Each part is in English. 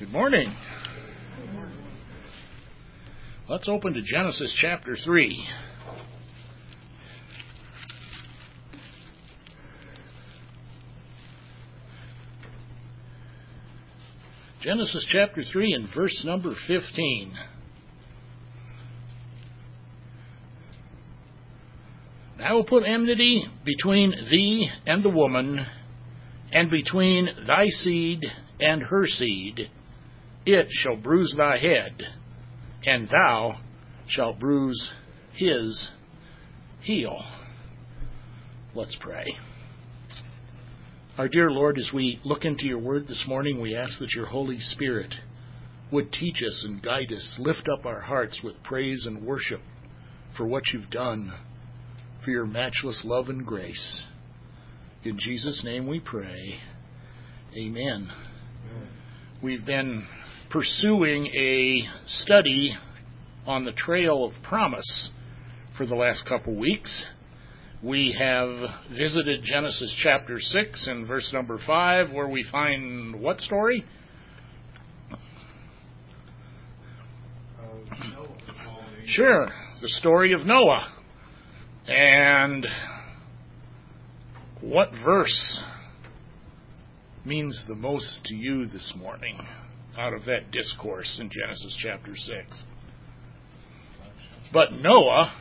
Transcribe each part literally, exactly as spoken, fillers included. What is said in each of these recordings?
Good morning. Let's open to Genesis chapter three. Genesis chapter three and verse number fifteen. And I will put enmity between thee and the woman, and between thy seed and her seed. It shall bruise thy head, and thou shalt bruise his heel. Let's pray. Our dear Lord, as we look into your word this morning, we ask that your Holy Spirit would teach us and guide us, lift up our hearts with praise and worship for what you've done, for your matchless love and grace. In Jesus' name we pray. Amen. Amen. We've been pursuing a study on the trail of promise for the last couple weeks. We have visited Genesis chapter six and verse number five, where we find what story? Uh, sure, the story of Noah. And what verse means the most to you this morning out of that discourse in Genesis chapter six? But Noah,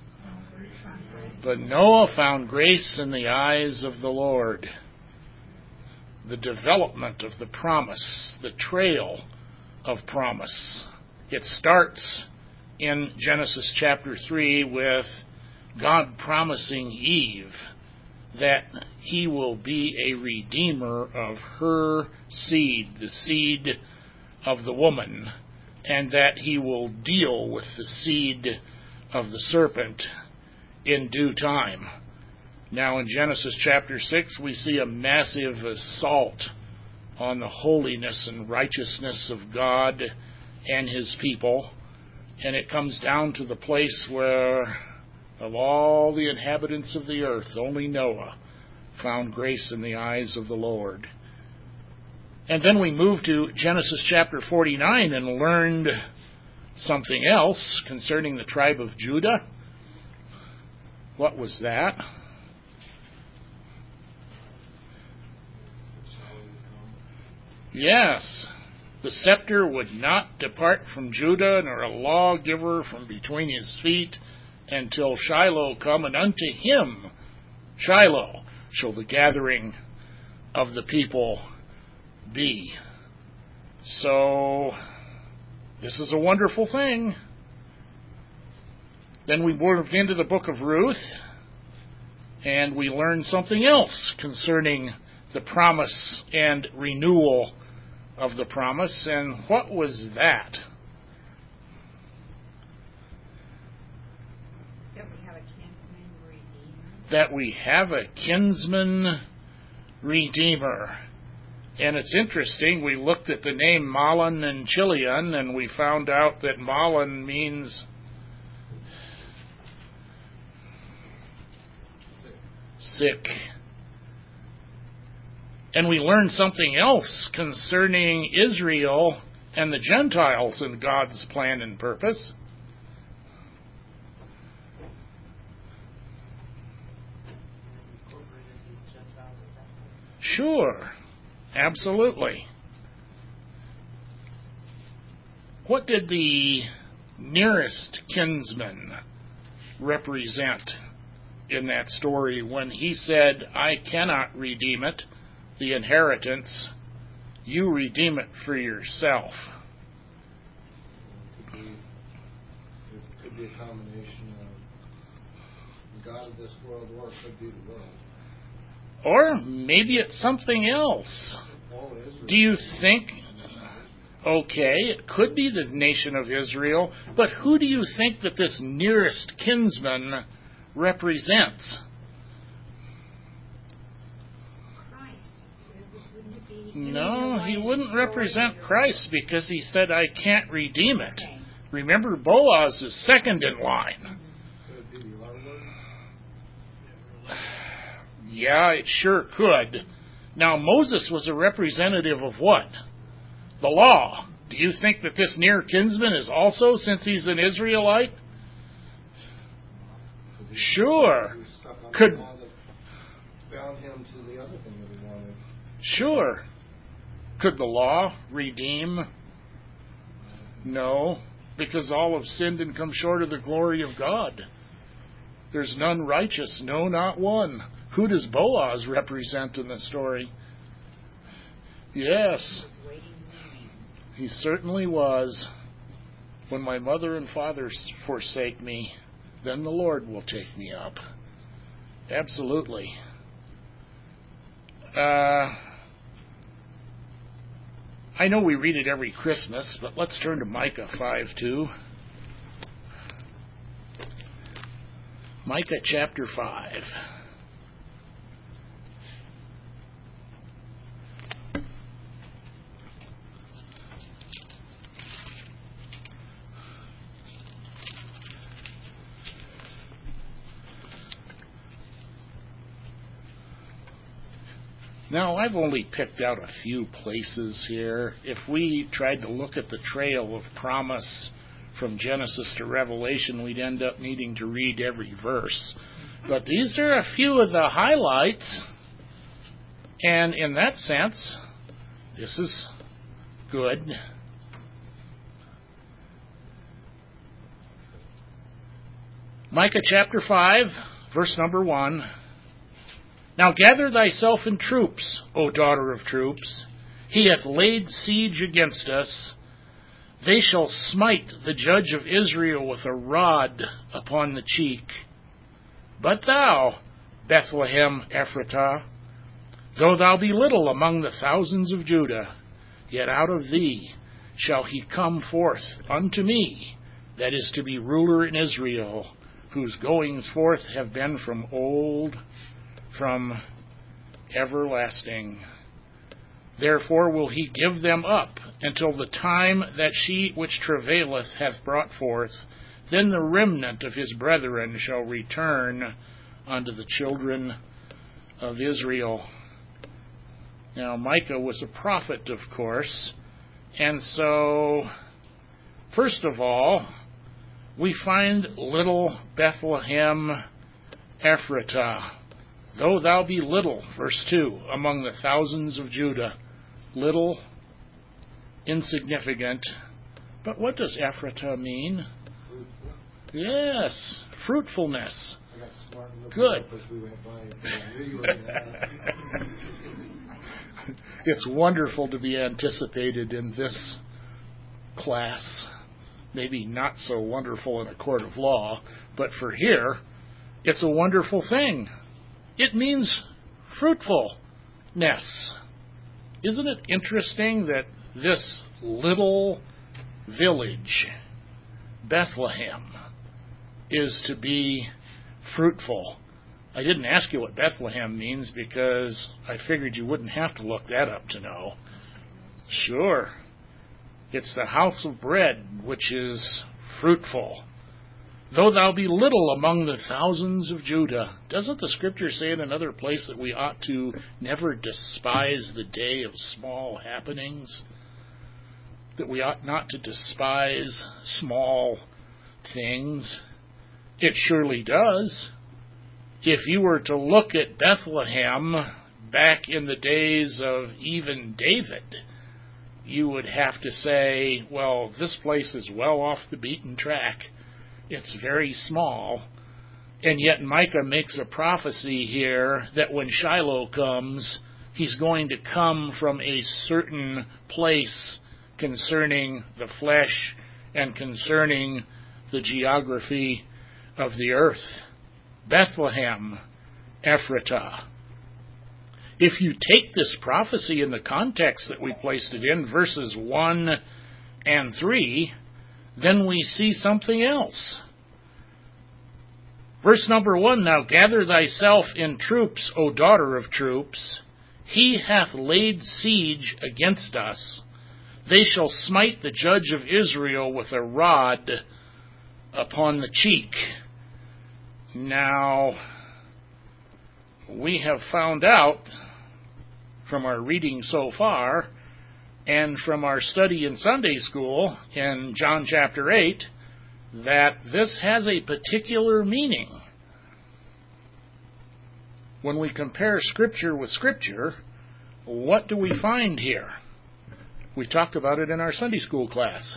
but Noah found grace in the eyes of the Lord. The development of the promise, the trail of promise. It starts in Genesis chapter three with God promising Eve that he will be a redeemer of her seed, the seed of the woman, and that he will deal with the seed of the serpent in due time. Now in Genesis chapter six, we see a massive assault on the holiness and righteousness of God and his people, and it comes down to the place where of all the inhabitants of the earth, only Noah found grace in the eyes of the Lord. And then we move to Genesis chapter forty-nine and learned something else concerning the tribe of Judah. What was that? Yes, the scepter would not depart from Judah, nor a lawgiver from between his feet, until Shiloh come, and unto him, Shiloh, shall the gathering of the people be. So, this is a wonderful thing. Then we moved into the book of Ruth, and we learned something else concerning the promise and renewal of the promise. And what was that? That we have a kinsman redeemer. And it's interesting, we looked at the name Mahlon and Chilion, and we found out that Mahlon means sick. sick. And we learned something else concerning Israel and the Gentiles in God's plan and purpose. Sure, absolutely. What did the nearest kinsman represent in that story when he said, I cannot redeem it, the inheritance, you redeem it for yourself? It could be, it could be a combination of the God of this world, or it could be the world. Or maybe it's something else. Do you think, okay, it could be the nation of Israel, but who do you think that this nearest kinsman represents? No, he wouldn't represent Christ because he said, I can't redeem it. Remember, Boaz is second in line. Yeah, it sure could. Now, Moses was a representative of what? The law. Do you think that this near kinsman is also, since he's an Israelite? Sure. Could bound him to the other thing that he wanted. Sure. Could the law redeem? No, because all have sinned and come short of the glory of God. There's none righteous, no, not one. Who does Boaz represent in the story? Yes, he certainly was. When my mother and father forsake me, then the Lord will take me up. Absolutely. Uh, I know we read it every Christmas, but let's turn to Micah five two. Micah chapter five. Now, I've only picked out a few places here. If we tried to look at the trail of promise from Genesis to Revelation, we'd end up needing to read every verse. But these are a few of the highlights. And in that sense, this is good. Micah chapter five, verse number one. Now gather thyself in troops, O daughter of troops. He hath laid siege against us. They shall smite the judge of Israel with a rod upon the cheek. But thou, Bethlehem Ephratah, though thou be little among the thousands of Judah, yet out of thee shall he come forth unto me, that is to be ruler in Israel, whose goings forth have been from old, from everlasting. Therefore will he give them up until the time that she which travaileth hath brought forth. Then the remnant of his brethren shall return unto the children of Israel. Now Micah was a prophet, of course, and so, first of all, we find little Bethlehem Ephratah. Though thou be little, verse two, among the thousands of Judah. Little, insignificant. But what does Ephratah mean? Fruitful. Yes, fruitfulness. I got smart and looked Good. up as we went by. I knew you were going to ask. It's wonderful to be anticipated in this class. Maybe not so wonderful in a court of law, but for here, it's a wonderful thing. It means fruitfulness. Isn't it interesting that this little village, Bethlehem, is to be fruitful? I didn't ask you what Bethlehem means because I figured you wouldn't have to look that up to know. Sure. It's the house of bread, which is fruitful. Though thou be little among the thousands of Judah. Doesn't the Scripture say in another place that we ought to never despise the day of small happenings? That we ought not to despise small things? It surely does. If you were to look at Bethlehem back in the days of even David, you would have to say, well, this place is well off the beaten track. It's very small, and yet Micah makes a prophecy here that when Shiloh comes, he's going to come from a certain place concerning the flesh and concerning the geography of the earth. Bethlehem Ephratah. If you take this prophecy in the context that we placed it in, verses one and three, then we see something else. Verse number one, now gather thyself in troops, O daughter of troops. He hath laid siege against us. They shall smite the judge of Israel with a rod upon the cheek. Now, we have found out from our reading so far and from our study in Sunday school in John chapter eight that this has a particular meaning. When we compare Scripture with Scripture, what do we find here? We talked about it in our Sunday school class.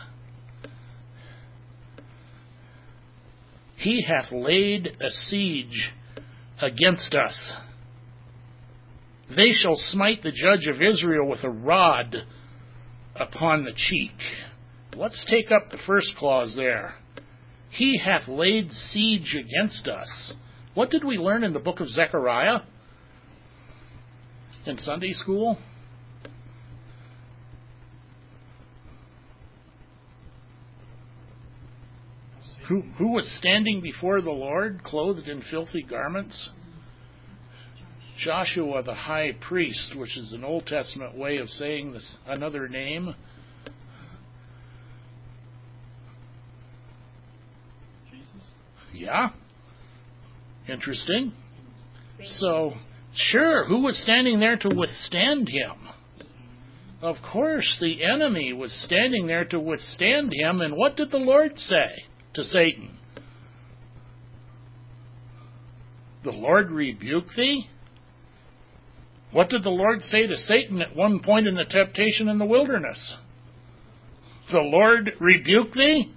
He hath laid a siege against us. They shall smite the judge of Israel with a rod upon the cheek. Let's take up the first clause there. He hath laid siege against us. What did we learn in the book of Zechariah in Sunday school? Who, who was standing before the Lord, clothed in filthy garments? Joshua the high priest, which is an Old Testament way of saying this, another name. Jesus? Yeah. Interesting. So, sure, who was standing there to withstand him? Of course, the enemy was standing there to withstand him, and what did the Lord say to Satan? The Lord rebuke thee? What did the Lord say to Satan at one point in the temptation in the wilderness? The Lord rebuke thee?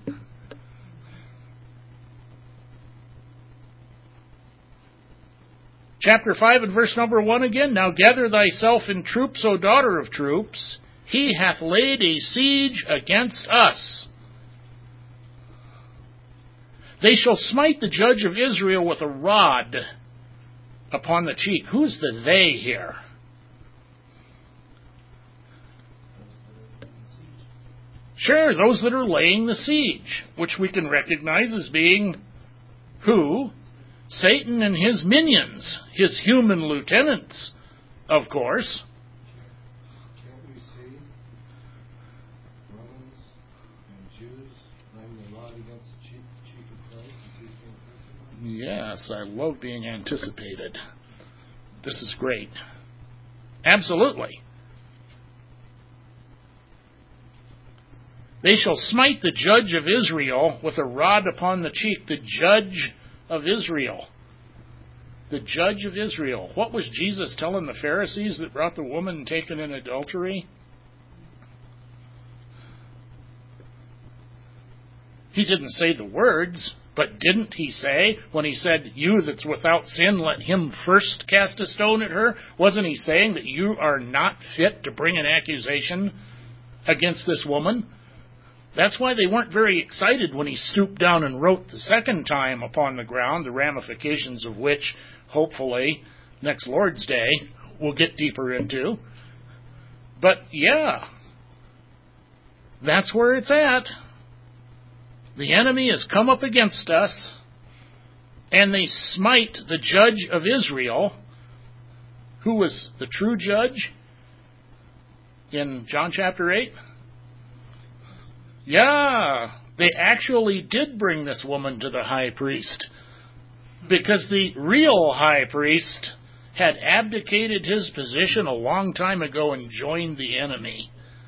Chapter five and verse number one again. Now gather thyself in troops, O daughter of troops. He hath laid a siege against us. They shall smite the judge of Israel with a rod upon the cheek. Who's the they here? Sure, those that are laying the siege, which we can recognize as being who? Satan and his minions, his human lieutenants, of course. Can't we see Romans and Jews laying the rod against the cheek, cheek of Christ as he's being crucified? Yes, I love being anticipated. This is great. Absolutely. They shall smite the judge of Israel with a rod upon the cheek. The judge of Israel. The judge of Israel. What was Jesus telling the Pharisees that brought the woman taken in adultery? He didn't say the words, but didn't he say, when he said, you that's without sin, let him first cast a stone at her? Wasn't he saying that you are not fit to bring an accusation against this woman? That's why they weren't very excited when he stooped down and wrote the second time upon the ground, the ramifications of which, hopefully, next Lord's Day, we'll get deeper into. But, yeah, that's where it's at. The enemy has come up against us, and they smite the judge of Israel, who was the true judge in John chapter eight. Yeah, they actually did bring this woman to the high priest, because the real high priest had abdicated his position a long time ago and joined the enemy.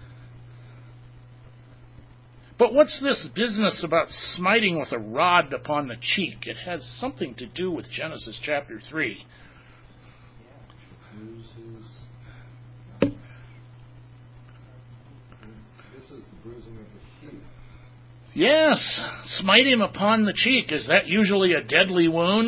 But what's this business about smiting with a rod upon the cheek? It has something to do with Genesis chapter three. Yes, smite him upon the cheek. Is that usually a deadly wound?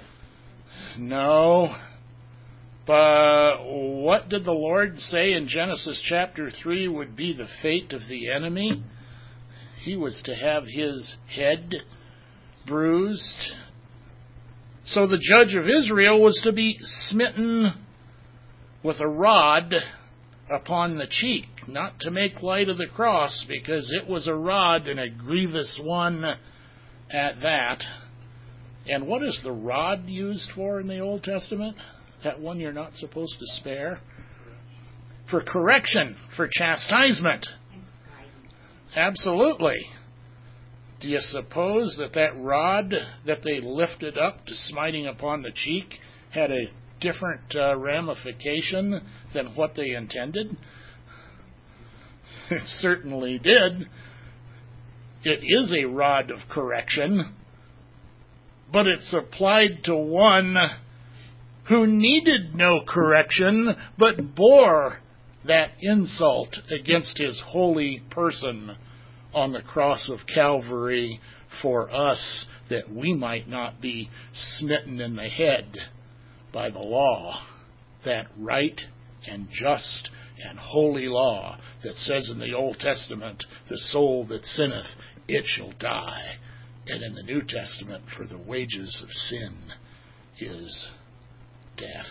No. But what did the Lord say in Genesis chapter three would be the fate of the enemy? He was to have his head bruised. So the judge of Israel was to be smitten with a rod upon the cheek, not to make light of the cross, because it was a rod and a grievous one at that. And what is the rod used for in the Old Testament? That one you're not supposed to spare? For correction, for chastisement. Absolutely. Do you suppose that that rod that they lifted up to smiting upon the cheek had a different uh, ramification than what they intended? It certainly did. It is a rod of correction, but it's applied to one who needed no correction, but bore that insult against his holy person on the cross of Calvary for us, that we might not be smitten in the head by the law, that right and just and holy law that says in the Old Testament, the soul that sinneth, it shall die. And in the New Testament, for the wages of sin is death.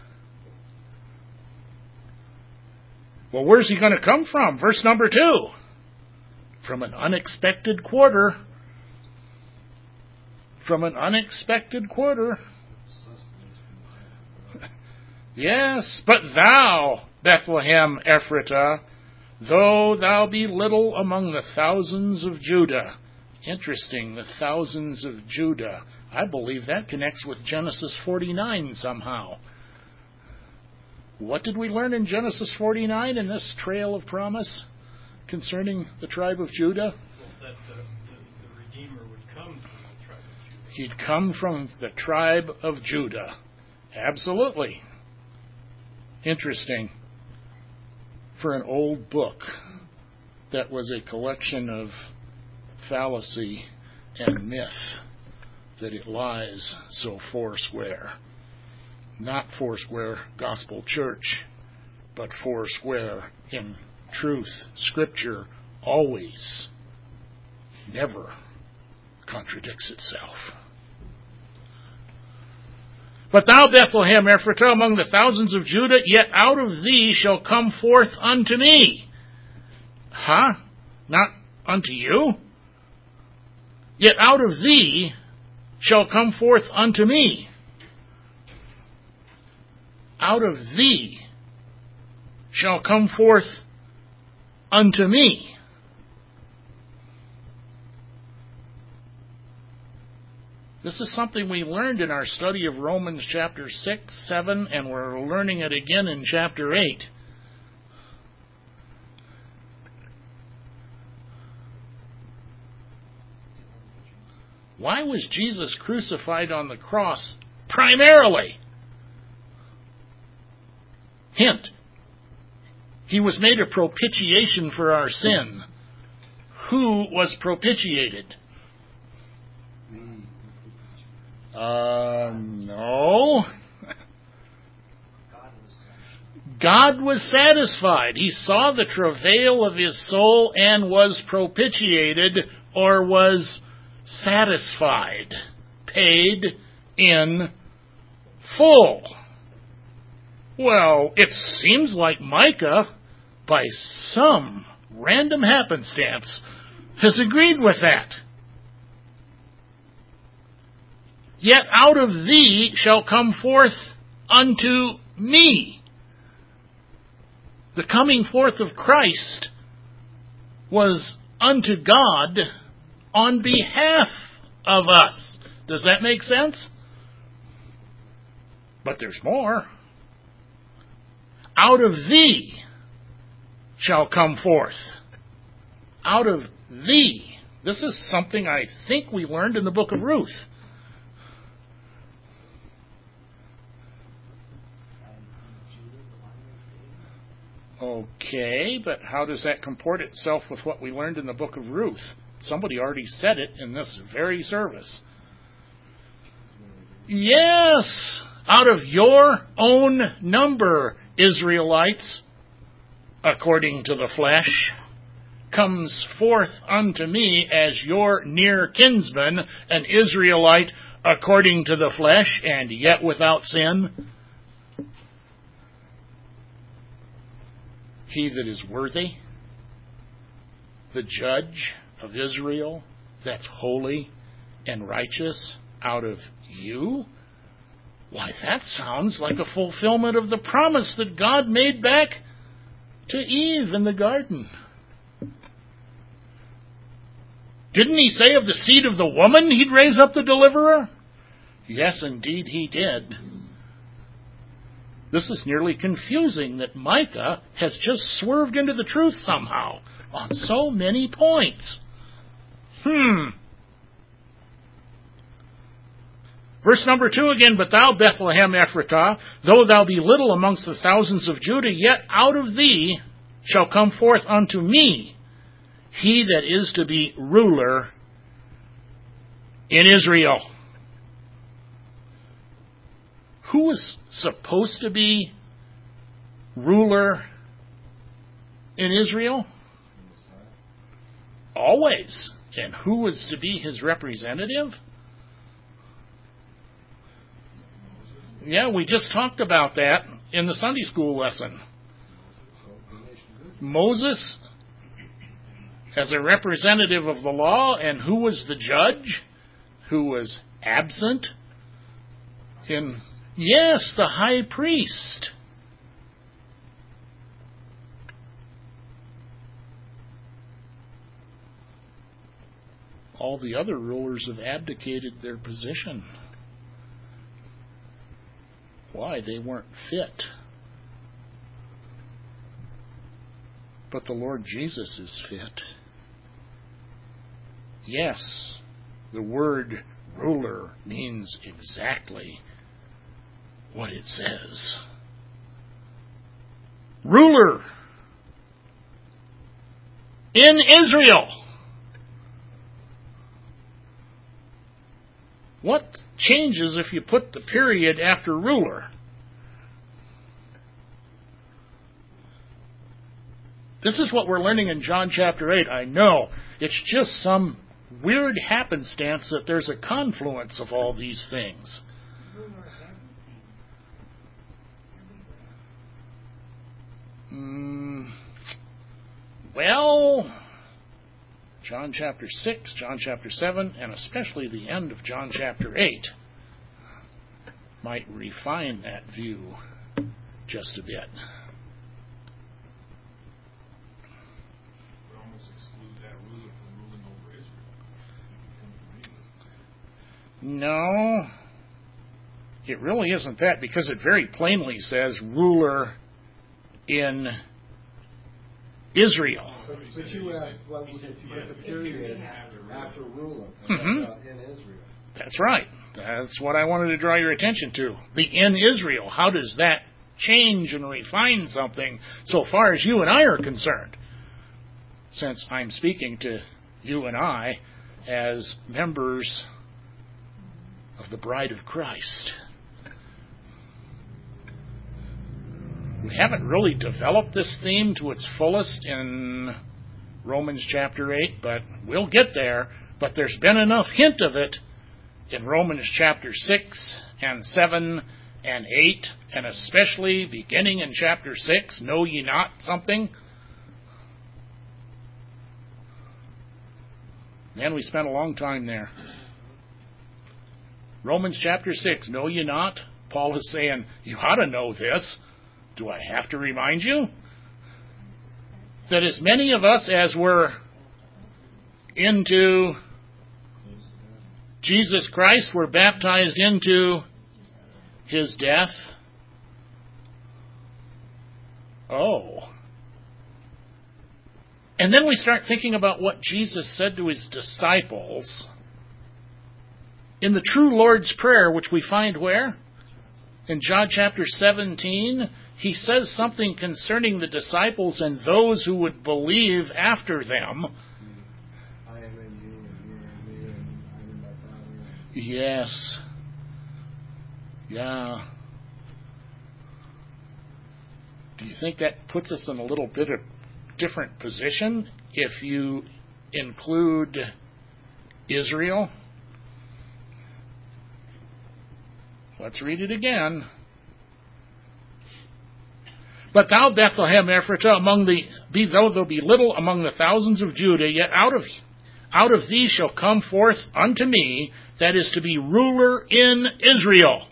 Well, where's he going to come from? Verse number two. From an unexpected quarter. From an unexpected quarter. Yes, but thou, Bethlehem Ephratah, though thou be little among the thousands of Judah. Interesting, the thousands of Judah. I believe that connects with Genesis forty-nine somehow. What did we learn in Genesis forty-nine in this trail of promise concerning the tribe of Judah? Well, that the, the, the Redeemer would come from the tribe of Judah. He'd come from the tribe of Judah. Absolutely. Interesting. For an old book that was a collection of fallacy and myth, that it lies so foursquare. Not foursquare gospel church, but foursquare in truth. Scripture always, never contradicts itself. But thou, Bethlehem Ephratah, among the thousands of Judah, yet out of thee shall come forth unto me. Huh? Not unto you? Yet out of thee shall come forth unto me. Out of thee shall come forth unto me. This is something we learned in our study of Romans chapter six, seven, and we're learning it again in chapter eight. Why was Jesus crucified on the cross primarily? Hint. He was made a propitiation for our sin. Who was propitiated? Uh, no. God was satisfied. He saw the travail of his soul and was propitiated, or was satisfied, paid in full. Well, it seems like Micah, by some random happenstance, has agreed with that. Yet out of thee shall come forth unto me. The coming forth of Christ was unto God on behalf of us. Does that make sense? But there's more. Out of thee shall come forth. Out of thee. This is something I think we learned in the book of Ruth. Okay, but how does that comport itself with what we learned in the book of Ruth? Somebody already said it in this very service. Yes, out of your own number, Israelites, according to the flesh, comes forth unto me as your near kinsman, an Israelite according to the flesh, and yet without sin. He that is worthy, the judge of Israel, that's holy and righteous, out of you? Why, that sounds like a fulfillment of the promise that God made back to Eve in the garden. Didn't he say of the seed of the woman he'd raise up the deliverer? Yes, indeed he did. This is nearly confusing that Micah has just swerved into the truth somehow. on so many points. Hmm. Verse number two again, but thou, Bethlehem Ephratah, though thou be little amongst the thousands of Judah, yet out of thee shall come forth unto me he that is to be ruler in Israel. Who was supposed to be ruler in Israel? Always. And who was to be his representative? Yeah, we just talked about that in the Sunday school lesson. Moses as a representative of the law, and who was the judge? Who was absent? In yes, the high priest. All the other rulers have abdicated their position. Why? They weren't fit. But the Lord Jesus is fit. Yes, the word ruler means exactly what it says. Ruler in Israel. What changes if you put the period after ruler? This is what we're learning in John chapter eight. I know. It's just some weird happenstance that there's a confluence of all these things. Mm, well, John chapter six, John chapter seven, and especially the end of John chapter eight might refine that view just a bit. Would almost exclude that ruler from ruling over Israel. No, it really isn't that, because it very plainly says ruler in Israel. But, but you asked, what was if you put the period after ruler Mm-hmm. uh, in Israel? That's right. That's what I wanted to draw your attention to. The in Israel. How does that change and refine something so far as you and I are concerned? Since I'm speaking to you and I as members of the bride of Christ. We haven't really developed this theme to its fullest in Romans chapter eight, but we'll get there. But there's been enough hint of it in Romans chapter six and seven and eight, and especially beginning in chapter six, know ye not something? Man, we spent a long time there. Romans chapter six, know ye not? Paul is saying, you ought to know this. Do I have to remind you? That as many of us as were into Jesus Christ were baptized into his death. Oh. And then we start thinking about what Jesus said to his disciples in the true Lord's Prayer, which we find where? In John chapter seventeen. He says something concerning the disciples and those who would believe after them. I am in you, and you are in me, and I am in my Father. Yes. Yeah. Do you think that puts us in a little bit of different position if you include Israel? Let's read it again. But thou, Bethlehem Ephratah, among the be though there be little among the thousands of Judah, yet out of out of thee shall come forth unto me that is to be ruler in Israel.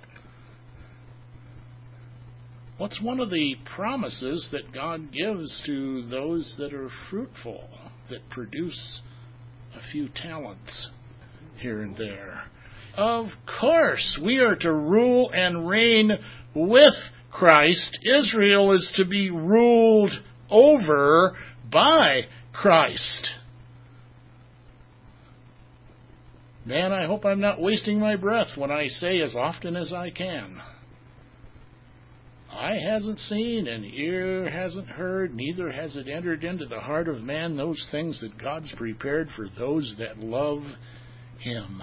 What's one of the promises that God gives to those that are fruitful, that produce a few talents here and there? Of course, we are to rule and reign with Christ. Israel is to be ruled over by Christ. Man, I hope I'm not wasting my breath when I say as often as I can, eye hasn't seen and ear hasn't heard, neither has it entered into the heart of man those things that God's prepared for those that love Him.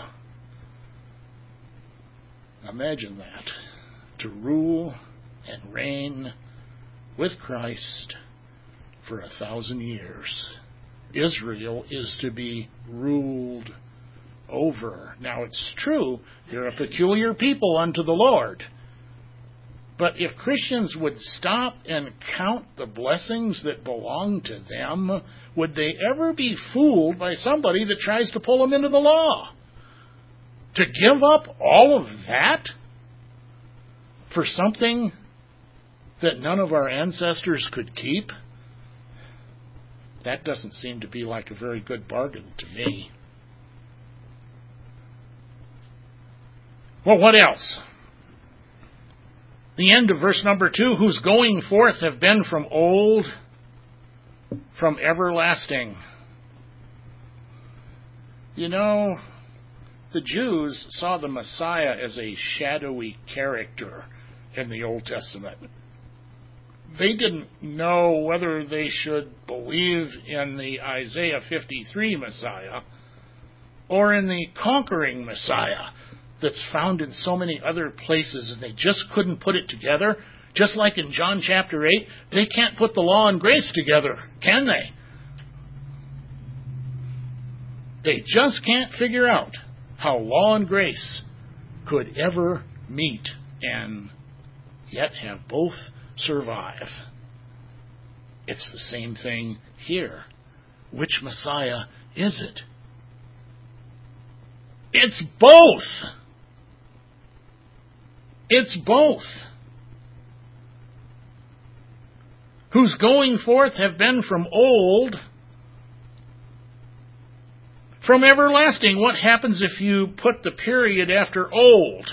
Imagine that. To rule and reign with Christ for a thousand years. Israel is to be ruled over. Now it's true, they're a peculiar people unto the Lord. But if Christians would stop and count the blessings that belong to them, would they ever be fooled by somebody that tries to pull them into the law? To give up all of that for something that none of our ancestors could keep? That doesn't seem to be like a very good bargain to me. Well, what else? The end of verse number two, whose going forth have been from old, from everlasting. You know, the Jews saw the Messiah as a shadowy character in the Old Testament. They didn't know whether they should believe in the Isaiah fifty-three Messiah or in the conquering Messiah that's found in so many other places, and they just couldn't put it together. Just like in John chapter eight, they can't put the law and grace together, can they? They just can't figure out how law and grace could ever meet and yet have both survive. It's the same thing here. Which Messiah is it? It's both. It's both. Whose going forth have been from old, from everlasting. What happens if you put the period after old?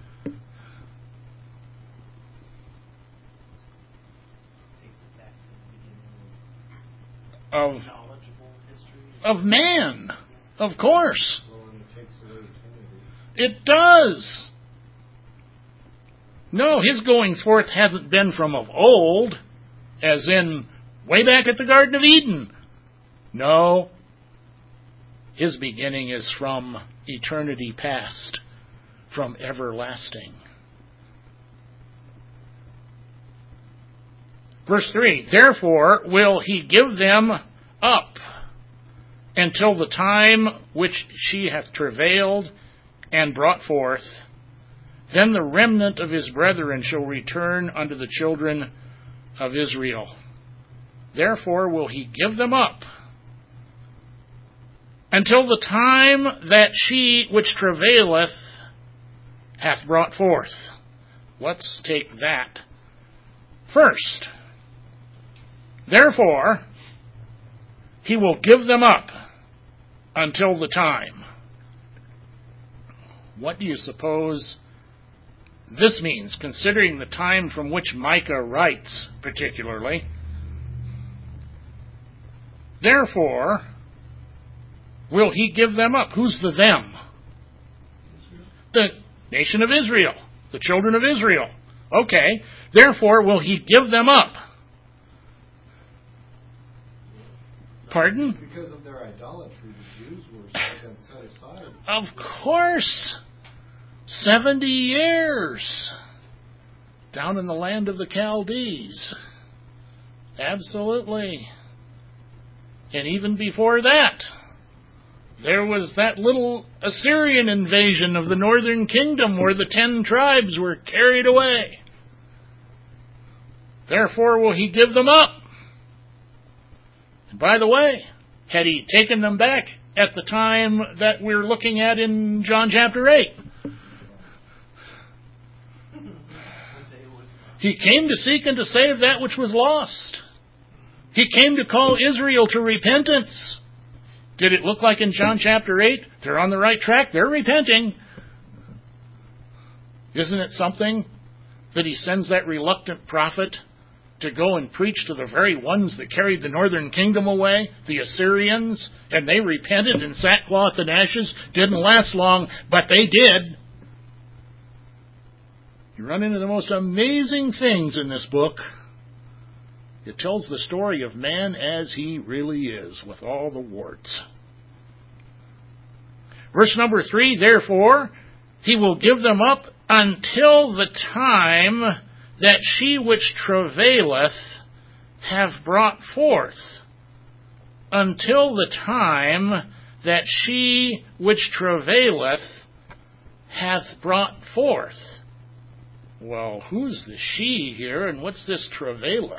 Of, of man, of course. It does. No, his going forth hasn't been from of old, as in way back at the Garden of Eden. No, his beginning is from eternity past, from everlasting. Verse three, therefore will he give them up until the time which she hath travailed and brought forth. Then the remnant of his brethren shall return unto the children of Israel. Therefore will he give them up until the time that she which travaileth hath brought forth. Let's take that first. Therefore, he will give them up until the time. What do you suppose this means, considering the time from which Micah writes, particularly? Therefore, will he give them up? Who's the them? The nation of Israel, the children of Israel. Okay, therefore will he give them up? Pardon? Because of their idolatry, the Jews were set aside. Of course. Seventy years down in the land of the Chaldees. Absolutely. And even before that, there was that little Assyrian invasion of the northern kingdom where the ten tribes were carried away. Therefore will he give them up. And by the way, had he taken them back at the time that we're looking at in John chapter eight? He came to seek and to save that which was lost. He came to call Israel to repentance. Did it look like in John chapter eight? They're on the right track. They're repenting. Isn't it something that he sends that reluctant prophet to go and preach to the very ones that carried the northern kingdom away, the Assyrians, and they repented in sackcloth and ashes. Didn't last long, but they did. You run into the most amazing things in this book. It tells the story of man as he really is, with all the warts. Verse number three, therefore, he will give them up until the time that she which travaileth have brought forth. Until the time that she which travaileth hath brought forth. Well, who's the she here, and what's this travaileth?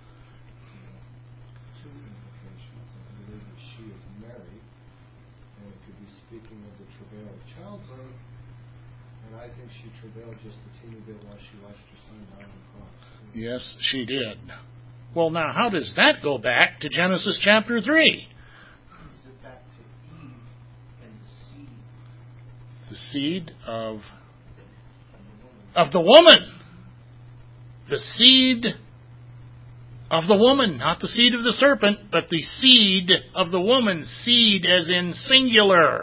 Two implications. I believe that she is married, and it could be speaking of the travail of childbirth, and I think she travailed just a teeny bit while she watched her son die on the cross. Yes, she did. Well, now, how does that go back to Genesis chapter three? Brings it back to Eve and the seed The seed of, of the woman. The seed of the woman, not the seed of the serpent, but the seed of the woman. Seed as in singular.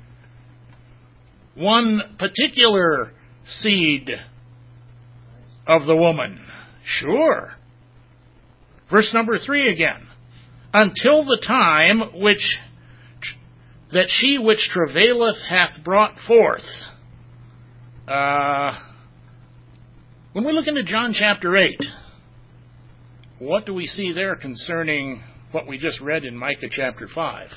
One particular seed of the woman. Sure. Verse number three again. Until the time which that she which travaileth hath brought forth. Uh, when we look into John chapter eight, what do we see there concerning what we just read in Micah chapter five?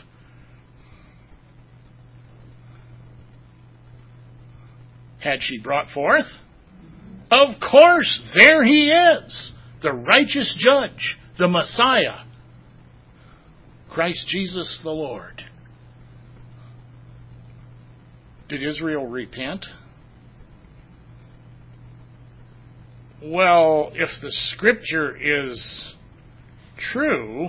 Had she brought forth? Of course, there he is, the righteous judge, the Messiah, Christ Jesus the Lord. Did Israel repent? Well, if the Scripture is true,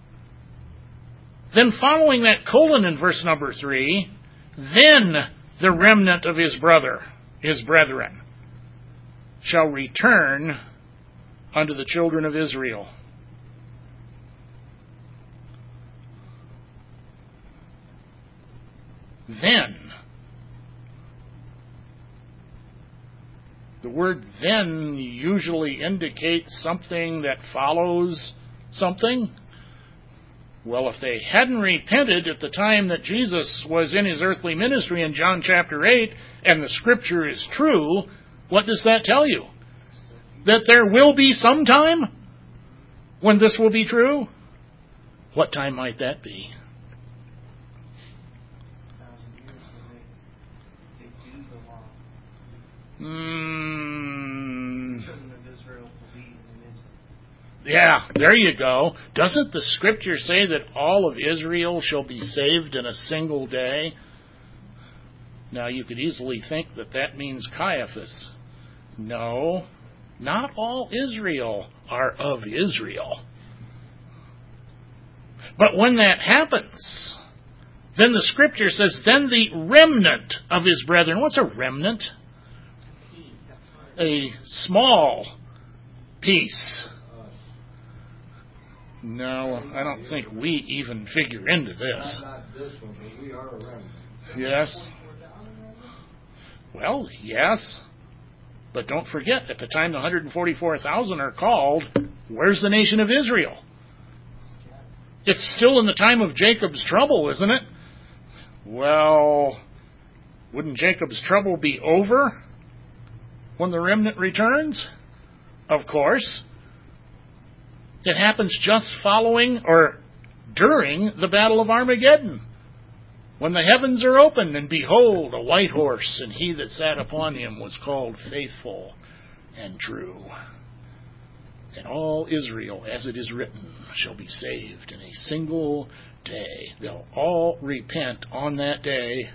then following that colon in verse number three, then the remnant of his brother, his brethren, shall return unto the children of Israel. Then. The word then usually indicates something that follows something. Well, if they hadn't repented at the time that Jesus was in his earthly ministry in John chapter eight, and the Scripture is true, what does that tell you? That there will be some time when this will be true? What time might that be? Mm. Yeah, there you go. Doesn't the Scripture say that all of Israel shall be saved in a single day? Now, you could easily think that that means Caiaphas. No, not all Israel are of Israel. But when that happens, then the Scripture says, then the remnant of his brethren. What's a remnant? A small piece. No, I don't think we even figure into this. Not this one, but we are a remnant. Yes. Well, yes. But don't forget, at the time the one hundred forty-four thousand are called, where's the nation of Israel? It's still in the time of Jacob's trouble, isn't it? Well, wouldn't Jacob's trouble be over when the remnant returns? Of course. It happens just following or during the Battle of Armageddon, when the heavens are opened, and behold, a white horse, and he that sat upon him was called Faithful and True. And all Israel, as it is written, shall be saved in a single day. They'll all repent on that day.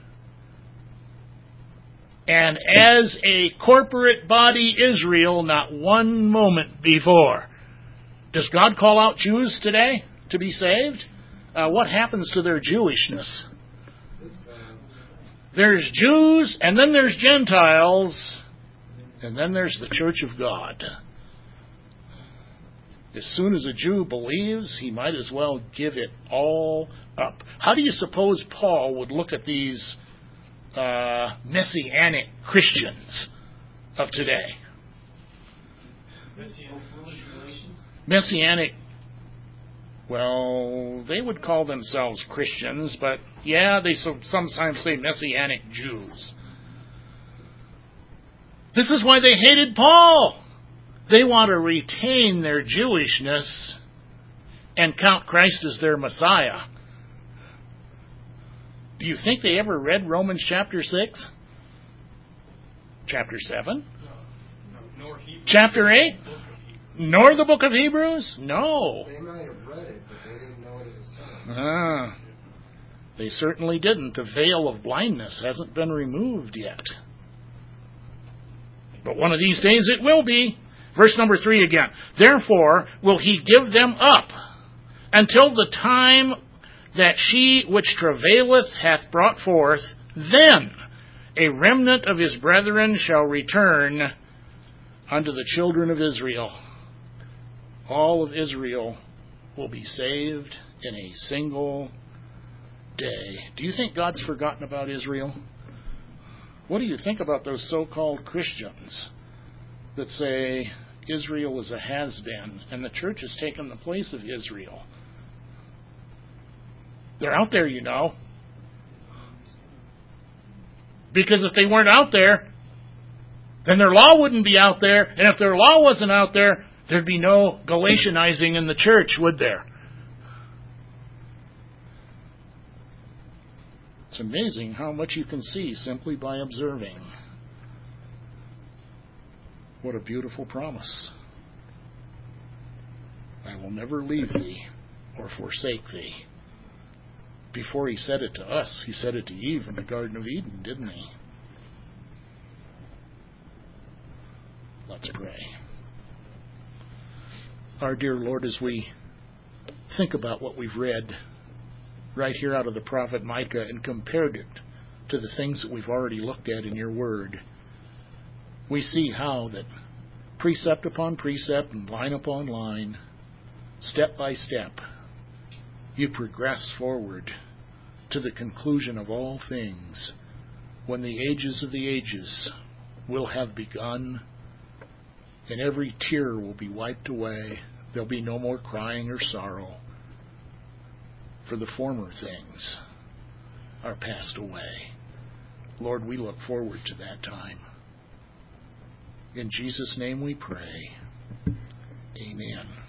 And as a corporate body, Israel, not one moment before. Does God call out Jews today to be saved? Uh, what happens to their Jewishness? There's Jews, and then there's Gentiles, and then there's the Church of God. As soon as a Jew believes, he might as well give it all up. How do you suppose Paul would look at these uh, messianic Christians of today? Messianic, well, they would call themselves Christians, but yeah, they sometimes say Messianic Jews. This is why they hated Paul. They want to retain their Jewishness and count Christ as their Messiah. Do you think they ever read Romans chapter six? Chapter seven? No, no, nor Hebrews. Chapter eight? Nor the book of Hebrews? No. They might have read it, but they didn't know it as a sign. Ah, they certainly didn't. The veil of blindness hasn't been removed yet. But one of these days it will be. Verse number three again. Therefore will he give them up until the time that she which travaileth hath brought forth. Then a remnant of his brethren shall return unto the children of Israel. All of Israel will be saved in a single day. Do you think God's forgotten about Israel? What do you think about those so-called Christians that say Israel is a has-been and the church has taken the place of Israel? They're out there, you know. Because if they weren't out there, then their law wouldn't be out there. And if their law wasn't out there, there'd be no Galatianizing in the church, would there? It's amazing how much you can see simply by observing. What a beautiful promise. I will never leave thee or forsake thee. Before he said it to us, he said it to Eve in the Garden of Eden, didn't he? Let's pray. Our dear Lord, as we think about what we've read right here out of the prophet Micah and compared it to the things that we've already looked at in your word, we see how that precept upon precept and line upon line, step by step, you progress forward to the conclusion of all things, when the ages of the ages will have begun and every tear will be wiped away. There'll be no more crying or sorrow, for the former things are passed away. Lord, we look forward to that time. In Jesus' name we pray. Amen.